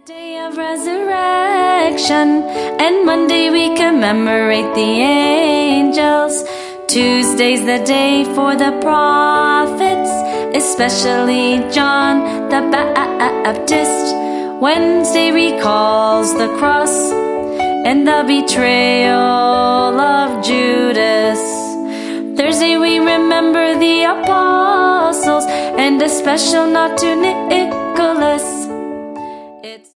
Day of resurrection, and Monday we commemorate the angels. Tuesday's the day for the prophets, especially John the Baptist. Wednesday recalls the cross and the betrayal of Judas. Thursday we remember the apostles and a special nod to Nicholas.